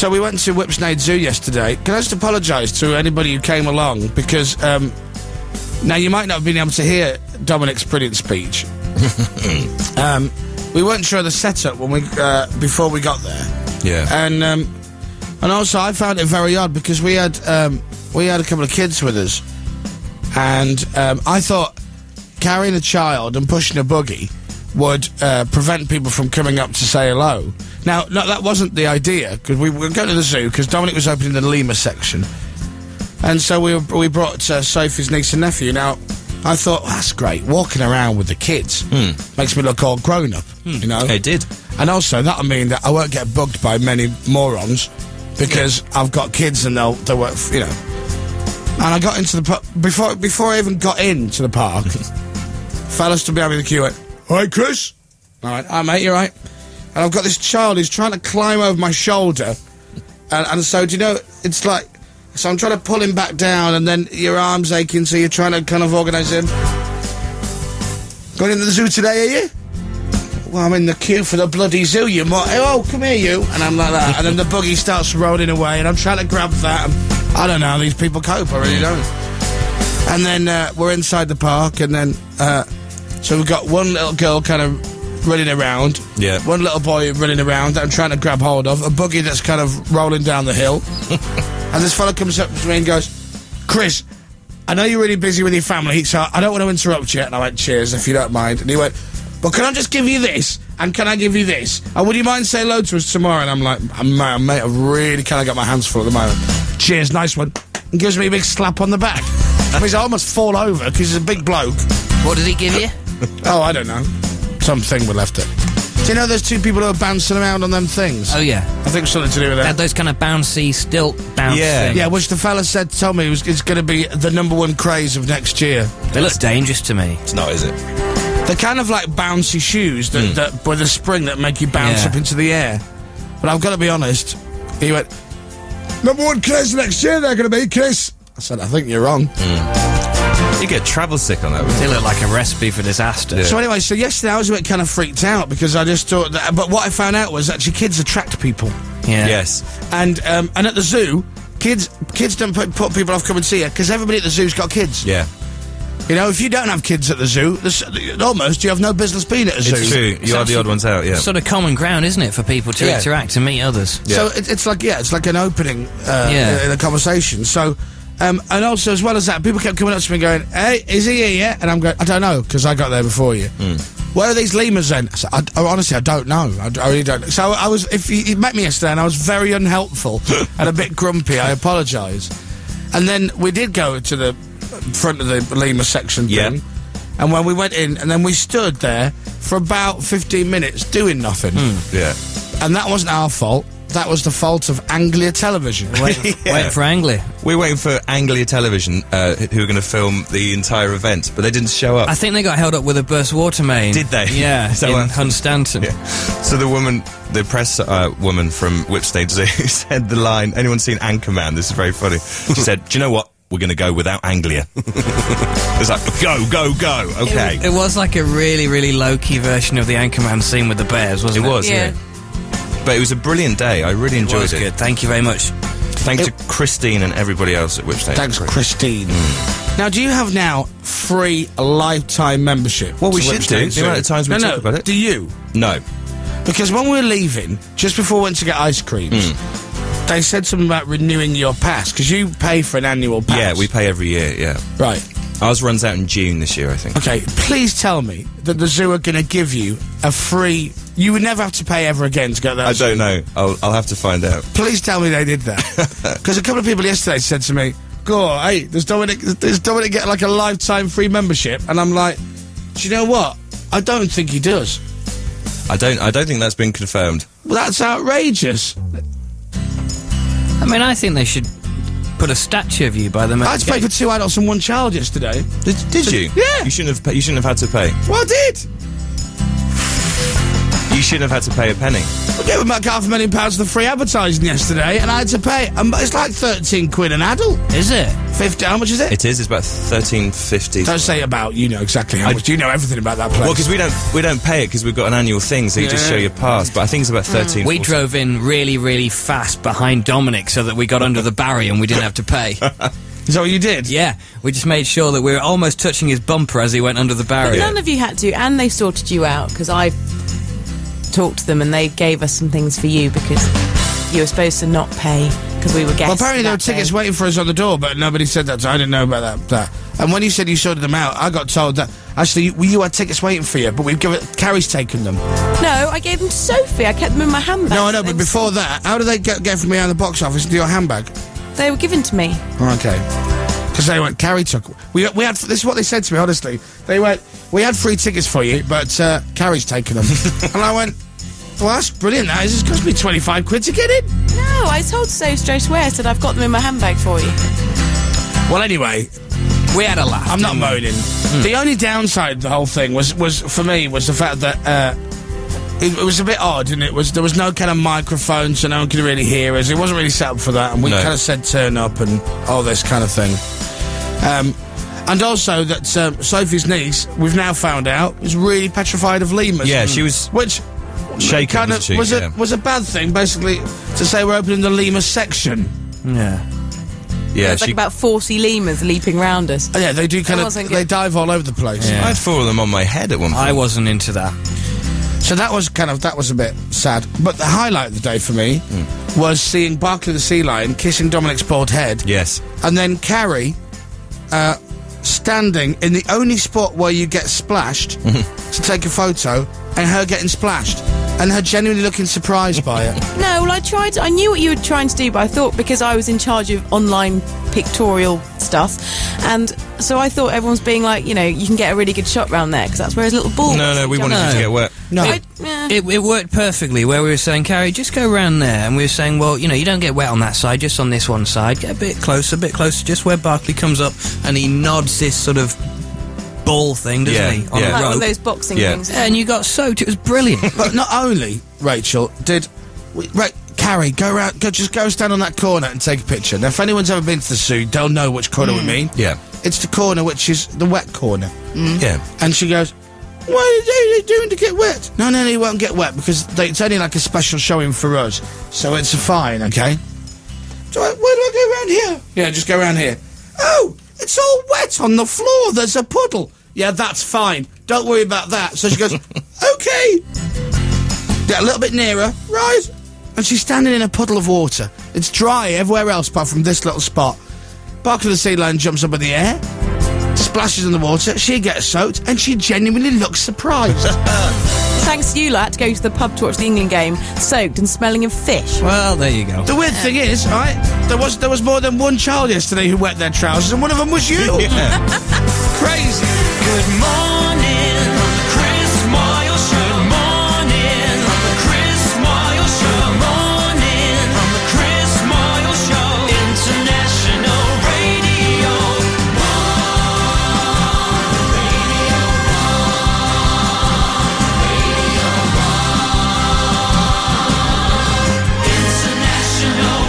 So we went to Whipsnade Zoo yesterday. Can I just apologise to anybody who came along, because now you might not have been able to hear Dominic's brilliant speech. We weren't sure of the setup when we before we got there. Yeah. And also I found it very odd because we had a couple of kids with us, and I thought carrying a child and pushing a buggy would prevent people from coming up to say hello. Now, no, that wasn't the idea, because we were going to the zoo because Dominic was opening the lemur section, and so we brought Sophie's niece and nephew. Now, I thought, that's great, walking around with the kids makes me look all grown up, you know. It did. And also that'll mean that I won't get bugged by many morons, because I've got kids and they'll work, you know. And I got into the park before I even got into the park. Fella stood behind me in the queue, went, "All right, Chris." "All right, hi mate, you all right?" And I've got this child who's trying to climb over my shoulder, and so, do you know, it's like, so I'm trying to pull him back down, and then your arm's aching, so you're trying to kind of organise him. "Going into the zoo today, are you?" "Well, I'm in the queue for the bloody zoo, you oh, come here, you." And I'm like that, and then the buggy starts rolling away, and I'm trying to grab that, and I don't know how these people cope, I really don't. And then we're inside the park, and then so we've got one little girl kind of running around, one little boy running around that I'm trying to grab hold of, a buggy that's kind of rolling down the hill. And this fella comes up to me and goes, "Chris, I know you're really busy with your family, so I don't want to interrupt you." And I went, "Cheers, if you don't mind." And he went, "But can I just give you this? And can I give you this? And would you mind saying hello to us tomorrow?" And I'm like, mate, I've really kind of got my hands full at the moment. "Cheers, nice one." And gives me a big slap on the back. I mean, I almost fall over because he's a big bloke. What did he give you? Oh, I don't know. Something we left it. Do you know there's two people who are bouncing around on them things? Oh, yeah. I think something to do with that. They had those kind of bouncy, stilt bounce things. Yeah, which the fella told me it's going to be the #1 craze of next year. They look dangerous to me. It's not, is it? They're kind of like bouncy shoes that with a spring that make you bounce up into the air. But I've got to be honest, he went, #1 craze next year they're going to be, Chris. I said, I think you're wrong. You get travel sick on that, wouldn't They you? look like a recipe for disaster. Yeah. So anyway, so yesterday I was a bit kind of freaked out because I just thought that, but what I found out was actually kids attract people. Yeah. Yes. And at the zoo, kids don't put people off coming to see you because everybody at the zoo's got kids. Yeah. You know, if you don't have kids at the zoo, almost you have no business being at a zoo. It's true. You are the odd ones out, yeah. Sort of common ground, isn't it, for people to interact and meet others? Yeah. So it's like an opening in a conversation. So, and also as well as that, people kept coming up to me going, "Hey, is he here yet?" And I'm going, "I don't know, because I got there before you." "Where are these lemurs then?" I said, honestly, I don't know. I really don't. So I was, if you met me yesterday and I was very unhelpful and a bit grumpy, I apologise. And then we did go to the front of the lemur section thing. And when we went in, and then we stood there for about 15 minutes doing nothing. Yeah. And that wasn't our fault. That was the fault of Anglia Television. Waiting for Anglia. We're waiting for Anglia Television, who are going to film the entire event, but they didn't show up. I think they got held up with a burst water main. Did they? Yeah, So, in Hunstanton. Yeah. So the press woman from Whipsnade Zoo said the line, anyone seen Anchorman? This is very funny. She said, "Do you know what? We're going to go without Anglia." It's like, go, okay. It was like a really, really low-key version of the Anchorman scene with the bears, wasn't it? It was, yeah. But it was a brilliant day. I really enjoyed it. Good. Thank you very much. Thanks to Christine and everybody else at Whipsnade. Thanks, Christine. Now, do you have now free lifetime membership? Well, we to should do. Whipsnade The amount of times we talk about it. Do you? No. Because when we were leaving, just before we went to get ice creams, they said something about renewing your pass, because you pay for an annual pass. Yeah, we pay every year, yeah. Right. Ours runs out in June this year, I think. Okay, please tell me that the zoo are going to give you a free... You would never have to pay ever again to go there. I don't know. I'll have to find out. Please tell me they did that. Because a couple of people yesterday said to me, "Go on, hey, does Dominic get like a lifetime free membership?" And I'm like, do you know what? I don't think he does. I don't think that's been confirmed. Well, that's outrageous. I mean, I think they should put a statue of you by the... I had to pay for 2 adults and 1 child yesterday. Did you? Yeah. You shouldn't have had to pay. Well, I did. You shouldn't have had to pay a penny. We gave them like £500,000 for free advertising yesterday, and I had to pay. It's like 13 quid an adult. Is it? 50. How much is it? It is. It's about $13.50. Don't say about. You know exactly how much. You know everything about that place. Well, because we don't pay it because we've got an annual thing, so you just show your pass. But I think it's about 13. We drove in really, really fast behind Dominic so that we got under the barrier and we didn't have to pay. Is that what you did? Yeah, we just made sure that we were almost touching his bumper as he went under the But barrier. none of you had to, and they sorted you out, because I talked to them and they gave us some things for you because you were supposed to not pay because we were guests. Well, apparently there were that tickets day. waiting for us on the door, but nobody said that, so I didn't know about that. And when you said you sorted them out, I got told that actually you had tickets waiting for you, but Carrie's taken them. No, I gave them to Sophie. I kept them in my handbag. No, I know, They but were before that, how did they get from behind the box office into your handbag? They were given to me. Okay. Because they went, Carrie took. We had. This is what they said to me. Honestly, they went. We had free tickets for you, but Carrie's taken them. And I went, well, that's brilliant. That is. It's cost me 25 quid to get in. No, I told Sophie straight away. I said I've got them in my handbag for you. Well, anyway, We had a laugh. I'm not moaning. The only downside of the whole thing was for me was the fact that it was a bit odd, and there was no kind of microphone, so no one could really hear us. It wasn't really set up for that, and we No. kind of said turn up and all this kind of thing. And also that Sophie's niece, we've now found out, is really petrified of lemurs. Yeah, and- she was which shaken, kind of wasn't she? was Yeah. was a bad thing, basically, to say we're opening the lemur section. Yeah. Yeah, There's like about 40 lemurs leaping round us. Oh, yeah, they do kind That of wasn't they good. dive all over the place. Yeah. I had 4 of them on my head at one point. I wasn't into that. So that was a bit sad. But the highlight of the day for me was seeing Barkley the sea lion kissing Dominic's bald head, Yes. and then Carrie standing in the only spot where you get splashed to take a photo, and her getting splashed, and her genuinely looking surprised by it. No, well, I knew what you were trying to do, but I thought because I was in charge of online pictorial stuff, and so I thought everyone's being like, you can get a really good shot round there, because that's where his little ball was. No, we wanted No. you to get wet. No, It worked perfectly where we were saying, Carrie, just go round there. And we were saying, well, you don't get wet on that side, just on this one side. Get a bit closer, just where Barkley comes up and he nods this sort of ball thing, doesn't Yeah, he? On yeah. Like a one rope. of those boxing Yeah. things. And you got soaked. It was brilliant. but not only Rachel did. Carrie, just go stand on that corner and take a picture. Now, if anyone's ever been to the zoo, they'll know which corner we mean. Yeah. It's the corner which is the wet corner. Yeah. And she goes, what are they doing to get wet? No, you won't get wet because it's only like a special showing for us. So it's fine, okay? So where do I go around here? Yeah, just go around here. Oh, it's all wet on the floor. There's a puddle. Yeah, that's fine. Don't worry about that. So she goes, okay. Get a little bit nearer. Right. And she's standing in a puddle of water. It's dry everywhere else apart from this little spot. Barkley the sea lion jumps up in the air, splashes in the water, she gets soaked, and she genuinely looks surprised. Thanks to you, I had to go to the pub to watch the England game, soaked and smelling of fish. Well, there you go. The weird thing is, right, there was more than one child yesterday who wet their trousers, and one of them was you. Crazy. Good morning, Chris Moyle Show. Good morning, Chris Moyle Show. Good morning, Chris Moyle Show. International Radio 1. International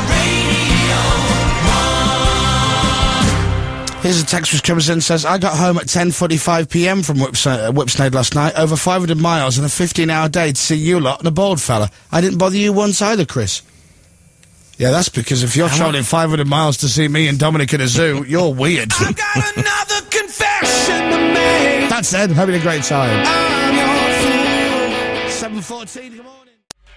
Radio 1. Here's a text which comes in and says, I got home at 10:45 p.m. from Whipsnade last night, over 500 miles and a 15-hour day to see you lot and a bald fella. I didn't bother you once either, Chris. Yeah, that's because if you're travelling 500 miles to see me and Dominic at a zoo, you're weird. I've got another confession to make. That's Ed, having a great time. I'm your fool. 7:14, good morning.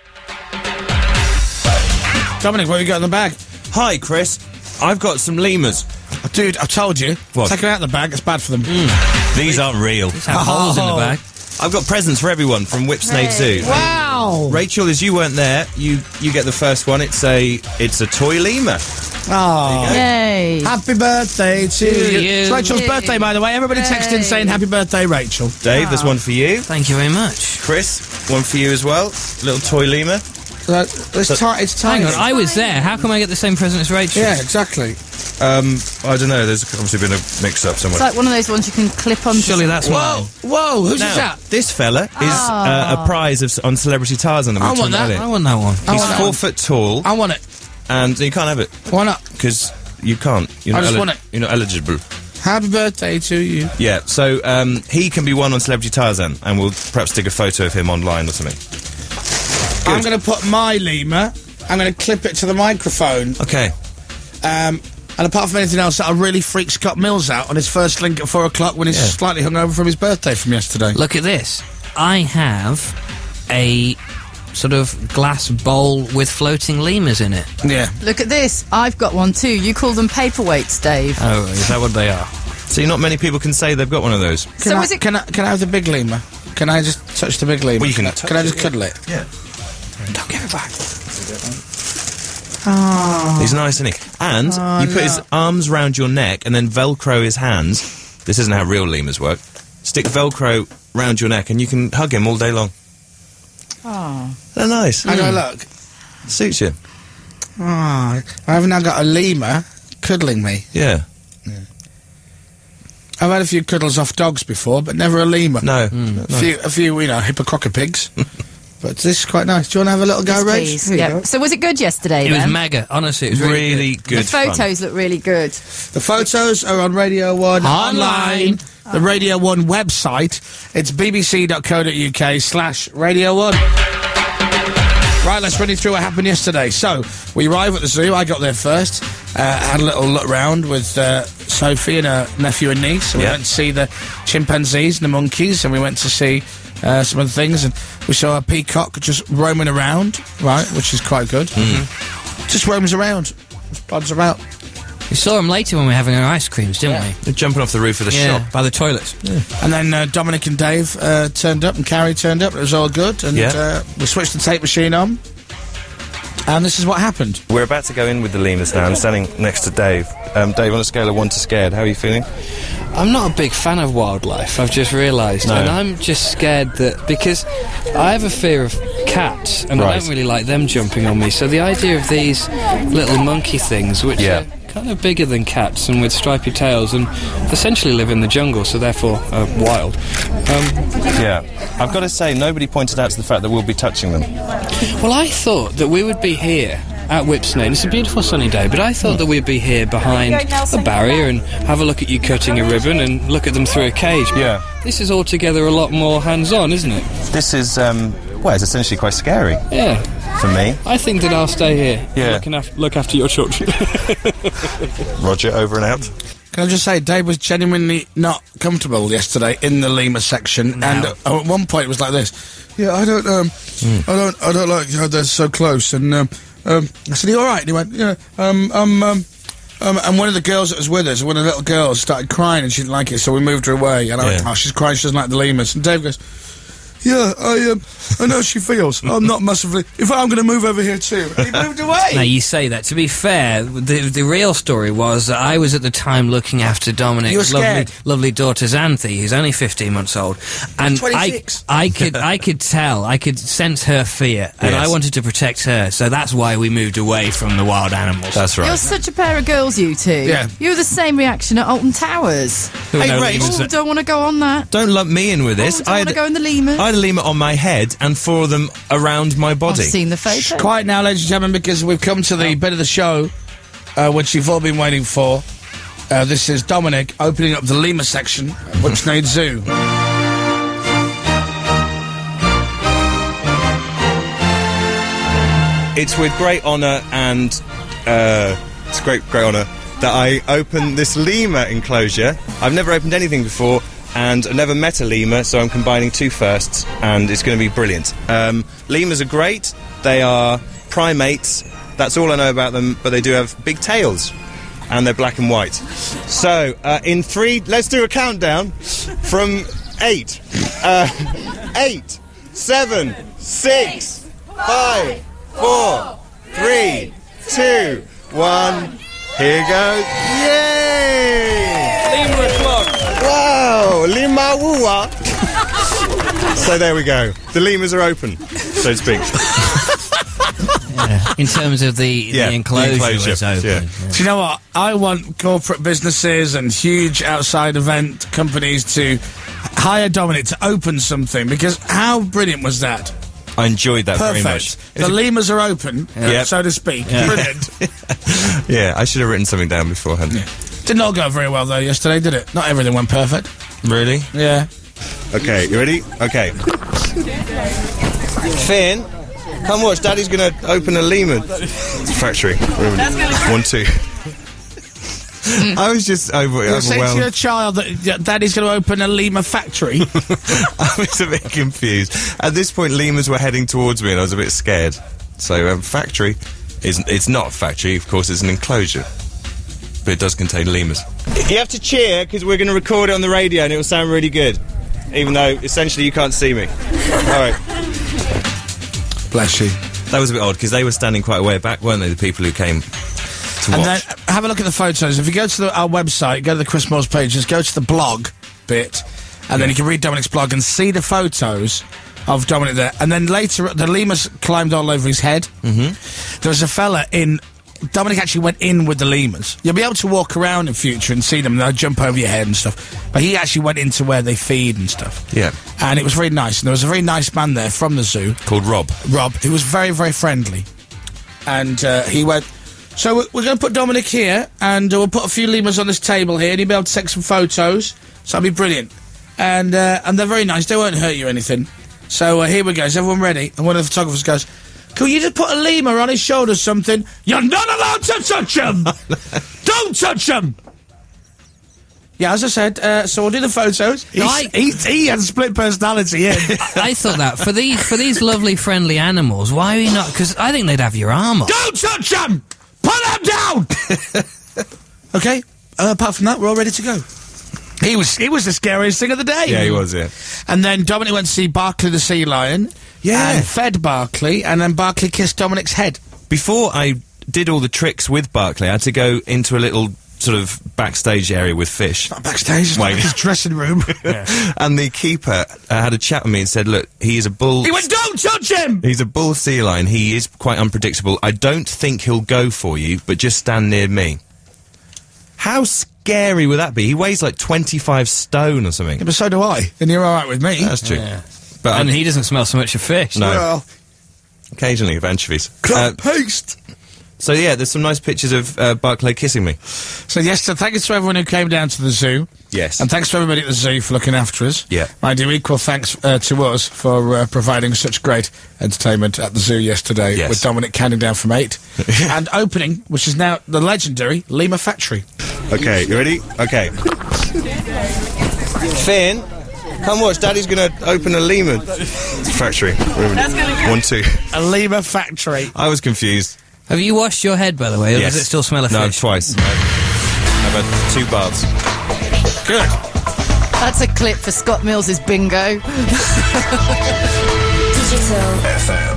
Dominic, what have you got in the bag? Hi, Chris. I've got some lemurs. Dude, I told you. What? Take them out of the bag, it's bad for them. These aren't real. Have holes in the bag. I've got presents for everyone from Whipsnade Zoo. Wow! Rachel, as you weren't there, you get the first one. It's a toy lemur. Oh. Yay. Happy birthday to you. you. It's Rachel's birthday, by the way. Everybody text in saying happy birthday, Rachel. Dave, there's one for you. Thank you very much. Chris, one for you as well. Little toy lemur. It's tiny. Hang on, I was there. How come I get the same present as Rachel? Yeah, exactly. I don't know. There's obviously been a mix-up somewhere. It's like one of those ones you can clip on. Surely that's mine. Whoa, who's Now, that? this fella is a prize on Celebrity Tarzan that we I talked want about that. earlier. I want that one. He's want that 4 one. foot tall, I want it. and you can't have it Why not? because you can't. You're I not just want it. You're not eligible. Happy birthday to you. Yeah, so he can be won on Celebrity Tarzan, and we'll perhaps stick a photo of him online or something. I'm going to put my lemur. I'm going to clip it to the microphone. Okay. And apart from anything else, that'll really freak Scott Mills out on his first link at 4 o'clock when he's slightly hungover from his birthday from yesterday. Look at this. I have a sort of glass bowl with floating lemurs in it. Yeah. Look at this. I've got one too. You call them paperweights, Dave. Oh, is that what they are? See, not many people can say they've got one of those. So is it? Can I have the big lemur? Can I just touch the big lemur? Well, you can touch Can I it, just yeah. cuddle it? Yeah. Don't give it back. He's nice, isn't he? And you put his arms round your neck and then Velcro his hands. This isn't how real lemurs work. Stick Velcro round your neck and you can hug him all day long. Oh. They're nice. I go, look. Suits you. I have now got a lemur cuddling me. Yeah. I've had a few cuddles off dogs before, but never a lemur. No. A few, hippococca pigs. But this is quite nice. Do you want to have a little go, Yes, Rach? please. Here you Yeah. go. So was it good yesterday? It was then? mega. Honestly, it was Really good The fun. photos look really good. The photos are on Radio 1 online. The Radio 1 website. It's bbc.co.uk/Radio 1. Right, let's run you through what happened yesterday. So, we arrived at the zoo. I got there first. Had a little look round with Sophie and her nephew and niece. So we Yeah. went to see the chimpanzees and the monkeys, and we went to see some of the things. And we saw a peacock just roaming around, right, which is quite good. Just roams around. Just pods about. We saw him later when we were having our ice creams, didn't They're jumping off the roof of the we? Yeah, shop. by the toilets. And then Dominic and Dave turned up, and Carrie turned up. It was all good, and Yeah. we switched the tape machine on. And this is what happened. We're about to go in with the lemurs now. I'm standing next to Dave. Dave, on a scale of 1 to scared, how are you feeling? I'm not a big fan of wildlife, I've just realised. No. And I'm just scared that, because I have a fear of cats, and I Right. don't really like them jumping on me. So the idea of these little monkey things, which Yeah. are kind of bigger than cats and with stripy tails and essentially live in the jungle, so therefore wild. Yeah. I've got to say, nobody pointed out to the fact that we'll be touching them. Well, I thought that we would be here at Whipsnade. It's a beautiful sunny day, but I thought that we'd be here behind a barrier and have a look at you cutting a ribbon and look at them through a cage. But Yeah. this is altogether a lot more hands-on, isn't it? This is, it's essentially quite scary Yeah. for me. I think that I'll stay here. Yeah. Look after your children. Roger, over and out. Can I just say, Dave was genuinely not comfortable yesterday in the lemur section, and at one point it was like this. Yeah, I don't like how they're so close. And I said, "Are you all right?" And he went, "Yeah." And one of the girls that was with us, one of the little girls, started crying, and she didn't like it, so we moved her away. And I went, Yeah. "Oh, she's crying. She doesn't like the lemurs." And Dave goes, "Yeah, I know she feels. I'm not massively. In fact, I'm going to move over here too." And he moved away. Now, you say that. To be fair, the real story was that I was at the time looking after You were Dominic's scared. lovely daughter Xanthi, who's only 15 months old. And 26. I could tell, I could sense her fear, and Yes. I wanted to protect her, so that's why we moved away from the wild animals. That's You're right. such a pair of girls, you two. Yeah. You were the same reaction at Alton Towers. There were Hey, no Ray, lemurs. Oh, don't want to go on that. Don't lump me in with this. Oh, don't want to go in the lemur. I had a lemur on my head and 4 of them around my I've body. seen the photo. Quiet now, ladies and gentlemen, because we've come to the bit of the show which you've all been waiting for. This is Dominic opening up the lemur section at Whipsnade Zoo. It's with great honour and it's great honour that I open this lemur enclosure. I've never opened anything before, and I've never met a lemur, so I'm combining 2 firsts, and it's going to be brilliant. Lemurs are great. They are primates. That's all I know about them, but they do have big tails, and they're black and white. So, in 3, let's do a countdown from 8. 8, 7, 6, 5, 4, 3, 2, 1. Here goes. Yay! Lemur o'clock. Wow! Lima wua! So there we go. The lemurs are open, so to speak. In terms of the enclosure is open. yeah. Do you know what? I want corporate businesses and huge outside event companies to hire Dominic to open something, because how brilliant was that? I enjoyed that very much. Perfect. The lemurs are open, so to speak. Brilliant. Yeah, I should have written something down beforehand. Didn't all go very well though yesterday, did it? Not everything went perfect. Really? Yeah. Okay, you ready? Okay. Finn, come watch. Daddy's going to open a lemur factory. 1, 2. I was just You're saying to your overwhelmed. child that Daddy's going to open a lemur factory? I was a bit confused. At this point, lemurs were heading towards me, and I was a bit scared. So, factory it's not a factory. Of course, it's an enclosure, but it does contain lemurs. You have to cheer because we're going to record it on the radio, and it will sound really good, even though essentially you can't see me. All right. Bless you. That was a bit odd because they were standing quite a way back, weren't they? The people who came to And watch. then have a look at the photos. If you go to our website, go to the Chris Moores page, just go to the blog bit, and then you can read Dominic's blog and see the photos of Dominic there. And then later, the lemurs climbed all over his head. Mm-hmm. There was a fella in... Dominic actually went in with the lemurs. You'll be able to walk around in future and see them, and they'll jump over your head and stuff. But he actually went into where they feed and stuff. Yeah. And it was very nice. And there was a very nice man there from the zoo. Called Rob. Rob, who was very, very friendly. And he went... So we're going to put Dominic here, and we'll put a few lemurs on this table here, and he'll be able to take some photos. So that'll be brilliant. And they're very nice. They won't hurt you or anything. So here we go. Is everyone ready? And one of the photographers goes, "Can you just put a lemur on his shoulder or something?" "You're not allowed to touch him! Don't touch him!" Yeah, as I said, so we'll do the photos. He has a split personality, yeah. I thought that for these lovely, friendly animals, why are you not? Because I think they'd have your arm off. Don't touch him! Put him down! Okay, apart from that, we're all ready to go. He was the scariest thing of the day. Yeah, he was, yeah. And then Dominic went to see Barkley the sea lion. Yeah. And fed Barkley, and then Barkley kissed Dominic's head. Before I did all the tricks with Barkley, I had to go into a little sort of backstage area with fish. Not backstage, it's like his dressing room. And the keeper had a chat with me and said, "Look, he is a bull." He went, "Don't touch him!" He's a bull sea lion. He is quite unpredictable. I don't think he'll go for you, but just stand near me. How scary would that be? He weighs like 25 stone or something. Yeah, but so do I. And you're alright with me. That's true. Yeah. But And he doesn't smell so much of fish. No. Well, Occasionally of anchovies. cut paste. So yeah, there's some nice pictures of Barclay kissing me. So yes, so thanks to everyone who came down to the zoo. Yes. And thanks to everybody at the zoo for looking after us. Yeah. I do equal thanks to us for providing such great entertainment at the zoo yesterday, Yes. with Dominic counting down from 8 and opening, which is now the legendary Lemur Factory. Okay, you ready? Okay. Finn, come watch. Daddy's going to open a lemur factory. 1, 2. A Lemur Factory. I was confused. Have you washed your head, by the way, or Yes. does it still smell of No, fish? twice. I've had 2 baths. Good. That's a clip for Scott Mills's bingo. Digital FM.